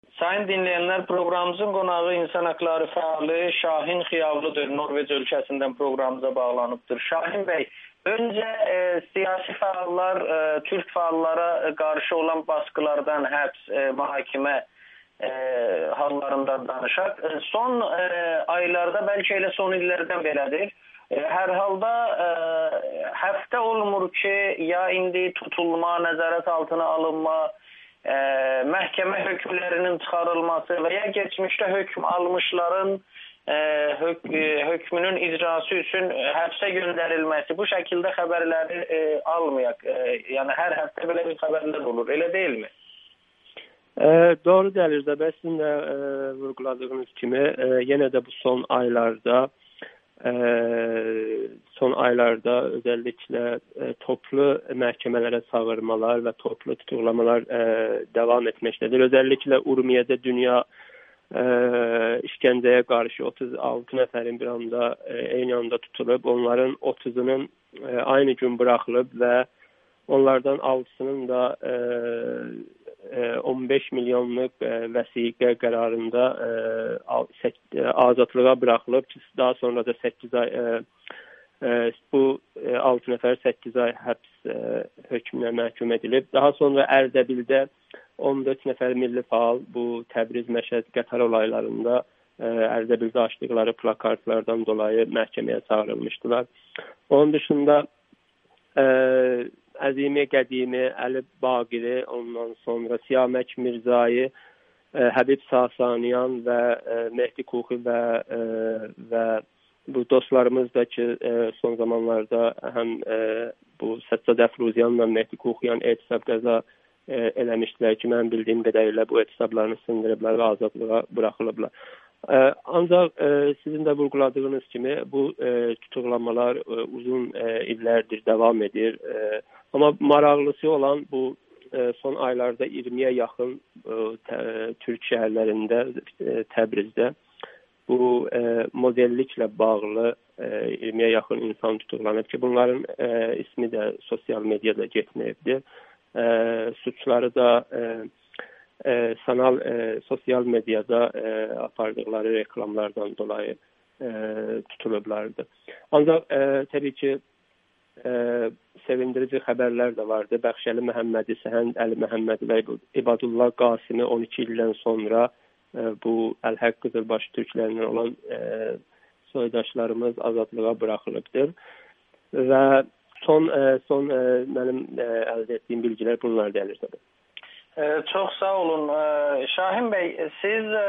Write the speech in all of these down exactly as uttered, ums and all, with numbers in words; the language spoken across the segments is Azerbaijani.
Sayın dinleyenler, programımızın qonağı insan hakları fəalı Şahin Xiyavlıdır. Norveç ölkəsindən programımıza bağlanıbdır. Şahin bəy, öncə e, siyasi fəallar, e, Türk fəallara qarşı olan baskılardan həbs, e, mühakimə e, hallarından danışaq. E, son e, aylarda, bəlkə elə son illərdən belədir. E, hər halda e, həftə olmur ki, ya indi tutulma, nəzarət altına alınma, E, məhkəmə hökmlərinin çıxarılması və ya geçmişdə hökm almışların e, hök hökmünün icrası üçün həbsə göndərilməsi, bu şəkildə xəbərləri e, almayaq. E, yəni hər həftə belə bir xəbərlər olur, elə deyilmi? E, doğru dəlir də, sizin də e, vurguladığınız kimi e, yenə də bu son aylarda e, son aylarda özellikle e, toplu məhkəmələrə çağırmalar və toplu tutuklamalar e, devam etməkdədir. Özellikle Urmiye'de dünya e, işgəncəyə qarşı otuz altı nəfərin bir anda e, eyni anda tutulub, onların otuzunun e, aynı gün buraxılıb və onlardan altısının da e, e, on beş milyonluq e, vəsiqə qərarında e, azadlığa buraxılıb ki, daha sonra da səkkiz ay e, e, bu e, altı nəfər səkkiz ay həbs e, hökmünə məhkum edilib. Daha sonra Ərdəbildə on dörd nəfər milli faal bu Təbriz, Məşəd, Qatar olaylarında e, Ərdəbildə açdıqları plakartlardan dolayı məhkəməyə çağırılmışdılar. Onun dışında e, Əzimi Qədimi, Əli Baqiri, ondan sonra Siyamək Mirzai, e, Həbib Sasaniyan və e, Mehdi Kuxi və e, və bu dostlarımız da ki e, son zamanlarda həm e, bu Səccad Əfruziyanla Mehdi Kuxiyan etisab qəza e, eləmişdilər ki, mən bildiyim qədərilə bu etisablarını sındırıblar və azadlığa buraxılıblar. Ee, ancak e, sizin de vurguladığınız kimi bu e, tutuklamalar e, uzun e, illerdir devam edir. E, ama maraqlısı olan bu e, son aylarda iyirmiyə yaxın e, te, Türk şəhərlərində, e, Təbrizdə bu e, modelliklə bağlı e, iyirmiyə yaxın insan tutuklanıb ki, bunların e, ismi de sosyal medyada getməyibdir. E, suçları da e, E, sanal e, sosyal medyada e, apardıkları reklamlardan dolayı e, tutulublardı. Ancak e, tabii ki e, sevindirici haberler de vardı. Bəxşəli Məhəmmədi, Səhənd Əli Məhəmmədi və İbadullah Qasimi on iki ildən sonra e, bu Əl-Həq Qızılbaşı Türklərindən olan e, soydaşlarımız azadlığa buraxılıbdır. Və son e, son e, mənim e, əldə etdiyim bilgilər bunlar dəlir tabii. Ee, çok sağ olun. Ee, Şahin Bey, siz e,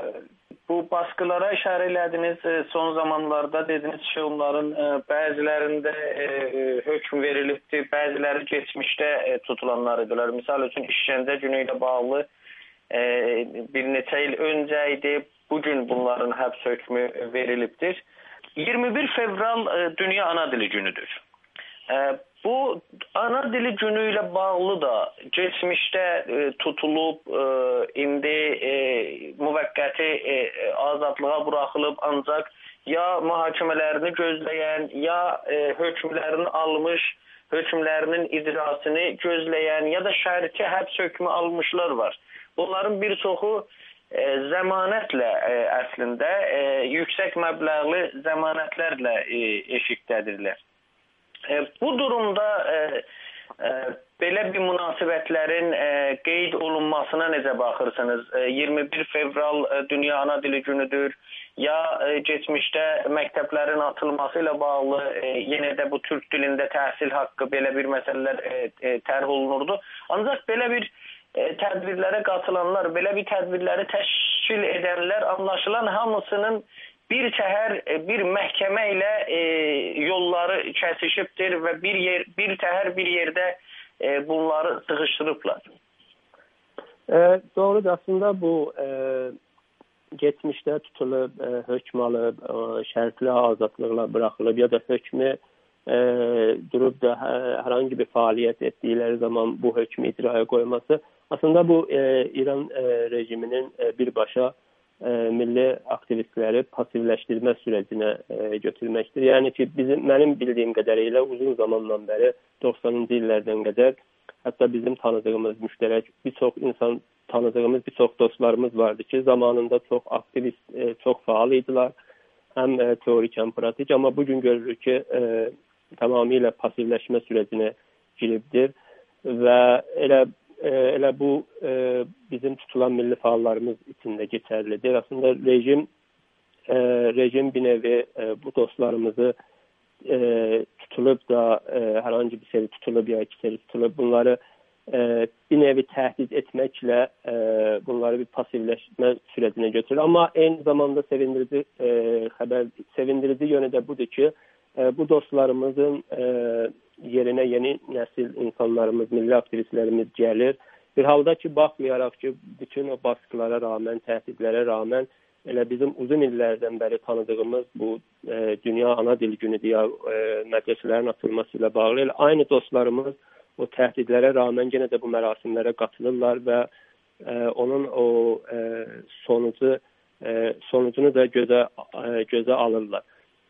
bu baskılara işarə elədiniz. E, son zamanlarda dediniz ki, onların e, bəzilərində e, hökm verilibdir, bəziləri geçmişdə e, tutulanlar idilər. Misal üçün işgəncə günü ilə bağlı e, bir neçə il öncə idi, bugün bunların həbs hökmü verilibdir. iyirmi bir fevral e, Dünya Ana Dili Günüdür. E, Bu ana dili günü ile bağlı da geçmişte e, tutulup e, indi e, müvəqqəti e, azadlığa buraxılıb, ancak ya mühakimələrini gözləyən, ya e, hökmlərini almış, hökmlərinin icrasını gözləyən, ya da şərti həbs hökmü almışlar var. Bunların bir çoxu e, zəmanətlə e, əslində e, yüksək məbləğli zəmanətlərlə e, eşikdədirlər. E, bu durumda e, e, belə bir münasibətlərin e, qeyd olunmasına necə baxırsınız? E, iyirmi bir fevral e, Dünya Ana Dili Günüdür. Ya e, geçmişdə məktəblərin atılması ilə bağlı e, yenə də bu Türk dilində təhsil haqqı belə bir məsələlər e, e, tərh olunurdu. Ancaq belə bir e, tədbirlərə qatılanlar, belə bir tədbirləri təşkil edənlər anlaşılan hamısının bir təhər bir məhkəmə ilə e, yolları kəsişibdir və bir yer bir təhər bir yerdə e, bunları sıxışdırıblar. E, doğrudur, aslında bu e, geçmişdə tutulub, e, hökm alıb, e, şərtli azadlıqla buraxılıb ya da hökmü e, durub da hər hangi bir fəaliyyət etdikləri zaman bu hökmü icraya qoyması aslında bu e, İran e, rejiminin e, birbaşa E, milli aktivistləri pasivləşdirmə sürecinə e, götürməkdir. Yəni ki, bizim mənim bildiyim qədərilə uzun zamandan bəri doxsanıncı illərdən qədər hətta bizim tanıdığımız müştərək bir çox insan tanıdığımız bir çox dostlarımız vardı ki, zamanında çox aktivist, e, çox faal idilər. Həm e, teorik, həm pratik, amma bugün görürük ki, e, tamamilə pasivləşmə sürecinə giribdir və elə e, elə bu e, bizim tutulan milli faallarımız içində geçərlidir. Aslında rejim e, rejim bir nevi e, bu dostlarımızı e, tutulub da e, hər hangi bir seri tutulub ya iki seri tutulub bunları e, bir nevi təhdid etməklə e, bunları bir pasivləşmə sürecinə götürür. Amma eyni zamanda sevindirici e, xəbər, sevindirici yönü də budur ki, e, bu dostlarımızın e, yerinə yeni nəsil insanlarımız, milli aktivistlərimiz gəlir. Bir halda ki, baxmayaraq ki, bütün o baskılara rağmen, təhdidlərə rağmen elə bizim uzun illərdən bəri tanıdığımız bu e, Dünya Ana Dil Günü deyə e, mədrəsələrin açılması ilə bağlı elə aynı dostlarımız o təhdidlərə rağmen yenə də bu mərasimlərə qatılırlar və e, onun o e, sonucu e, sonucunu da gözə e, gözə alırlar.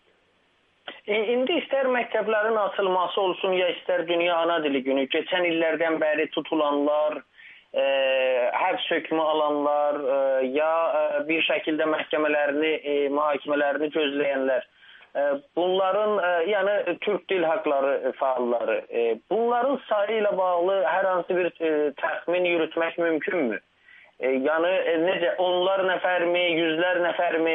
İndi istər məktəblərin açılması olsun, ya istər Dünya Ana Dili Günü, keçən illərdən bəri tutulanlar, e, həbs hökmü alanlar, e, ya e, bir şəkildə məhkəmələrini, e, mühakimələrini gözləyənlər, e, bunların, e, yəni Türk dil haqları faalları, e, bunların sayı ilə bağlı hər hansı bir e, təxmin yürütmək mümkünmü? E, yəni e, necə, onlar nəfərmi, yüzlər nəfərmi?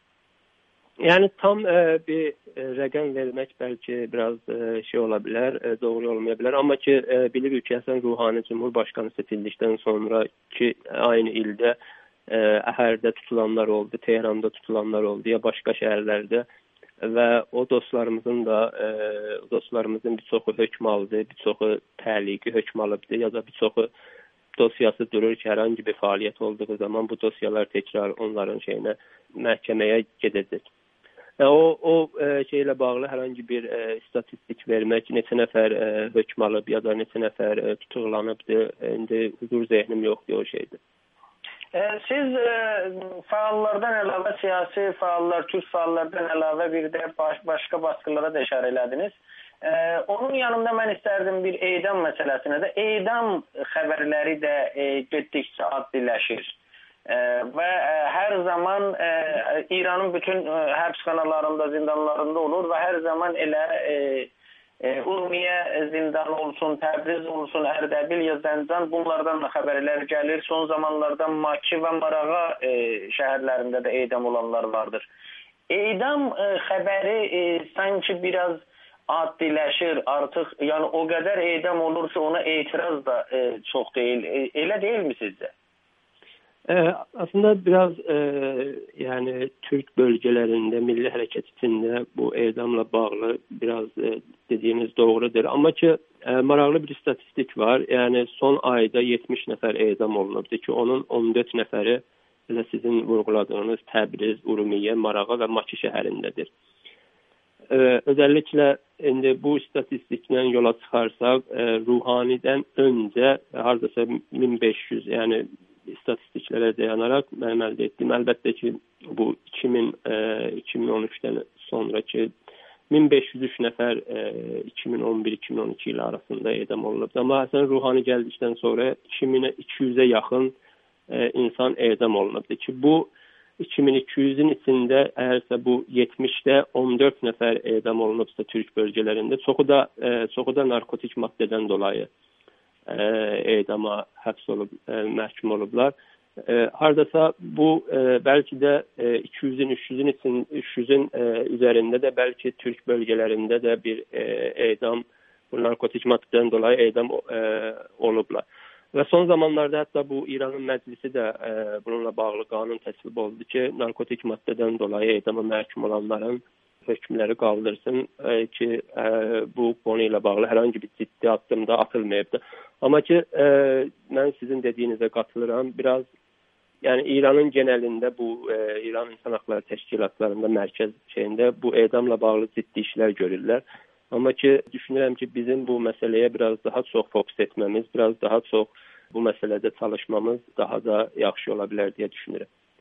Yəni tam e, bir e, rəqəm vermək bəlkə biraz e, şey ola bilər, e, doğru olmaya bilər. Amma ki e, bilirik ki, Həsən Ruhani Cumhurbaşqanı seçildikdən sonra ki aynı ildə e, Əhərdə tutulanlar oldu, Tehranda tutulanlar oldu ya başqa şəhərlərdə və o dostlarımızın da e, dostlarımızın bir çoxu hökm aldı, bir çoxu təliqi hökm alıbdı ya da bir çoxu dosyası durur ki, hər hangi bir fəaliyyət olduğu zaman bu dosyalar təkrar onların şeyinə məhkəməyə gedəcək. O, o e, şeylə bağlı hər hangi bir e, statistik vermək, neçə nəfər e, hökm alıb ya da neçə nəfər e, tutuqlanıbdır, indi huzur zehnim yoxdur o şeydir. E, siz e, faallardan əlavə, siyasi faallar, Türk faallardan əlavə bir də baş, başqa baskılara da işarə elədiniz. E, onun yanında mən istərdim bir eydam məsələsinə də. Eydam xəbərləri də e, getdikcə addiləşir. E, və e, hər zaman e, İranın bütün e, həbsxanalarında, zindanlarında olur və hər zaman elə e, e, Urmiyə zindanı olsun, Təbriz olsun, Ərdəbil ya Zəncan, bunlardan da xəbərlər gəlir. Son zamanlarda Maki və Marağa e, şəhərlərində də eydam olanlar vardır. Eydam e, xəbəri e, sanki biraz addiləşir artıq, yəni o qədər eydam olur ki, ona etiraz da e, çox deyil. E, elə deyil mi sizcə? E, aslında biraz e, yani Türk bölgelerinde milli hareket içinde bu eydamla bağlı biraz e, dediğiniz doğrudur. Ama ki e, maraqlı bir istatistik var. Yani son ayda yetmiş nəfər eydam olunubdur ki, onun on dörd nəfəri elə sizin vurguladığınız Təbriz, Urmiyə, Marağa və Maki şəhərindədir. E, özellikle indi bu istatistiklə yola çıxarsaq, e, Ruhanidən öncə hardasa min beş yüz, yəni istatistiklərə dayanaraq mənim əldə etdiyim, əlbəttə ki, bu iki min, e, iki min on üçdən sonraki min beş yüz üç nəfər e, iki min on bir iki min on iki ilə arasında edam olunub. Amma Həsən Ruhani gəldikdən sonra iki min iki yüzə yaxın e, insan edam olunubdur ki, bu iki min iki yüzün içində əgərsə bu yetmişdə on dörd nəfər edam olunubsa Türk bölgelərində, çoxu da e, çoxu da narkotik maddədən dolayı E, edama həbs olub, e, məhkum olublar. E, hardasa bu e, belki de e, iki yüzün üç yüzün için üç yüzün e, üzerində də belki Türk bölgelərində də bir e, edam, bu narkotik maddədən dolayı edam e, olublar. Və son zamanlarda hətta bu İranın məclisi də e, bununla bağlı qanun təsvib oldu ki, narkotik maddədən dolayı edama məhkum olanların hökmləri qaldırsın e, ki, e, bu konu ilə bağlı hər hangi bir ciddi addım da atılmayıbdır. Amma ki, e, mən sizin dediyinizə qatılıram. Biraz, yəni İranın genəlində bu e, İran İnsan Haqları Təşkilatlarında mərkəz şeyində bu edamla bağlı ciddi işlər görürlər. Amma ki, düşünürəm ki, bizim bu məsələyə biraz daha çox fokus etməmiz, biraz daha çox bu məsələdə çalışmamız daha da yaxşı ola bilər deyə düşünürəm.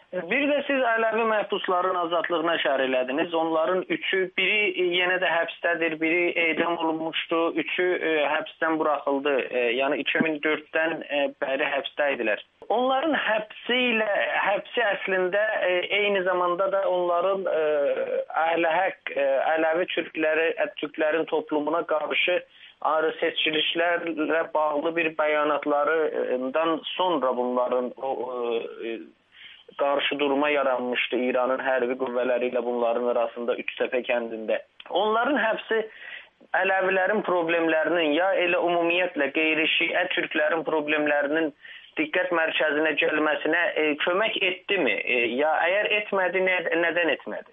Bir də siz Ələvi məhbusların azadlığına işarə elədiniz. Onların üçü, biri yenə də həbsdədir, biri edam olunmuşdu, üçü e, həbsdən buraxıldı. E, yəni iki min dörddən e, bəri həbsdə idilər. Onların həbsi ilə, həbsi əslində e, eyni zamanda da onların e, Əhl-Haq, e, Ələvi türkləri, türklərin toplumuna qarşı ayrı seçilişlərlə bağlı bir bəyanatlarından sonra bunların o e, qarşı durma yaranmışdı İranın hərbi qüvvələri ilə bunların arasında Üçtəpə kəndində. Onların həbsi Ələvilərin problemlərinin ya elə ümumiyyətlə qeyri-şiə türklərin problemlərinin diqqət mərkəzinə gəlməsinə e, kömək etdimi? E, ya əgər etmədi, nə, nədən etmədi?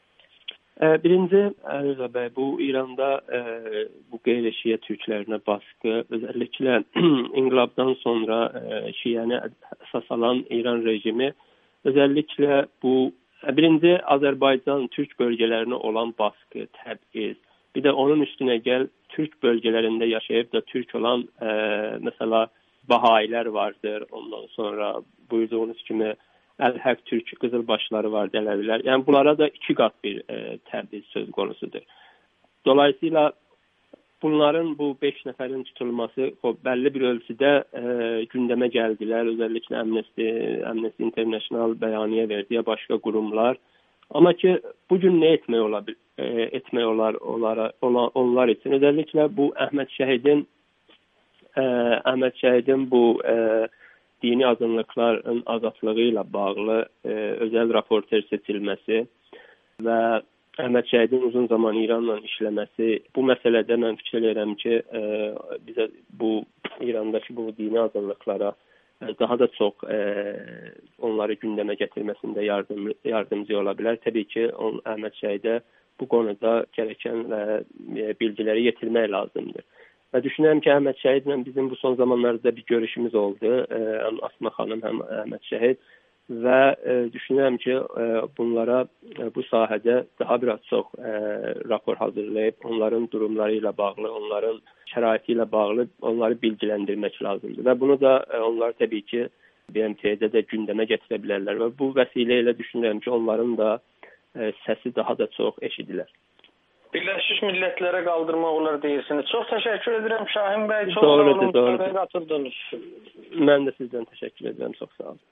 Birinci, Rıza bəy, bu İranda e, bu qeyri-şiə türklərinə baskı, özelliklə inqilabdan sonra e, şiəni əsas alan İran rejimi, özellikle bu birinci Azərbaycan Türk bölgelerine olan baskı, təb'iz, bir de onun üstüne gel Türk bölgelerinde yaşayıp da Türk olan e, mesela Bahailer vardır, ondan sonra buyurduğunuz kimi Əl-Haq Türk Qızılbaşları var, Ələvilər. Yani bunlara da iki kat bir e, təb'iz söz konusudur. Dolayısıyla bunların bu beş nəfərin tutulması o, belli bir ölçüdə e, gündəmə gəldilər. Özellikle Amnesty, Amnesty International bəyaniyə verdi ya başka kurumlar. Ama ki bugün ne etmək ola, e, etmək olar onlara, ola, onlar için. Özellikle bu Əhməd Şəhidin e, Əhməd Şəhidin bu e, dini azınlıkların azadlığı ilə bağlı e, özel raporter seçilməsi və Əhməd Şəhidin uzun zaman İranla işləməsi, bu məsələdə mən fikir edirəm ki, e, bizə bu İrandakı bu dini azınlıklara e, daha da çox e, onları gündəmə gətirməsində yardım, yardımcı ola bilər. Təbii ki, on, Əhməd Şəhidə bu konuda gereken e, bilgiləri yetirmək lazımdır. Və düşünürəm ki, Əhməd Şəhidlə bizim bu son zamanlarda bir görüşümüz oldu. E, həm Asma xanım, həm Əhməd Şəhid. Və e, düşünürəm ki, e, bunlara e, bu sahədə daha biraz çox e, rapor hazırlayıb, onların durumları ilə bağlı, onların şəraiti ilə bağlı onları bilgiləndirmək lazımdır. Və bunu da e, onlar təbii ki, B M T-də də gündəmə gətirə bilərlər. Və bu vəsilə ilə düşünürəm ki, onların da e, səsi daha da çox eşidilər. Birləşmiş Millətlərə qaldırmaq olar deyirsiniz. Çox təşəkkür edirəm Şahin bəy. Çox sağ olun. Doğrudur, doğrudur. Mən də sizdən təşəkkür edirəm. Çox sağ olun.